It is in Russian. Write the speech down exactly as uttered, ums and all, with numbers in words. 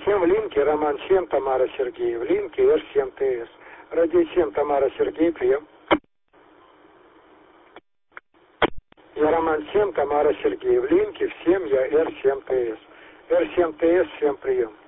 семь в линке, Роман семь, Тамара Сергей. В линке Р семь Т С. Радио семь, Тамара Сергей, прием. Я Роман семь, Тамара Сергей. В линке в семь, я Р семь Т С. Р семь Т С, всем прием.